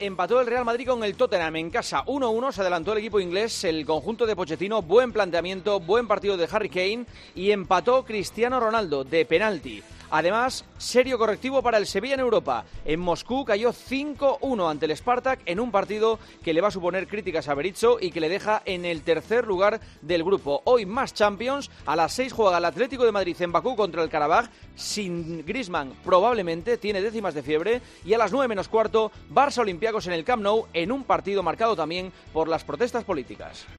empató el Real Madrid con el Tottenham en casa 1-1, se adelantó el equipo inglés, el conjunto de Pochettino, buen planteamiento, buen partido de Harry Kane y empató Cristiano Ronaldo de penalti. Además, serio correctivo para el Sevilla en Europa. En Moscú cayó 5-1 ante el Spartak en un partido que le va a suponer críticas a Berizzo y que le deja en el tercer lugar del grupo. Hoy más Champions, a las 6 juega el Atlético de Madrid en Bakú contra el Karabaj, sin Griezmann probablemente, tiene décimas de fiebre, y a las 9 menos cuarto, Barça Olympiacos en el Camp Nou en un partido marcado también por las protestas políticas.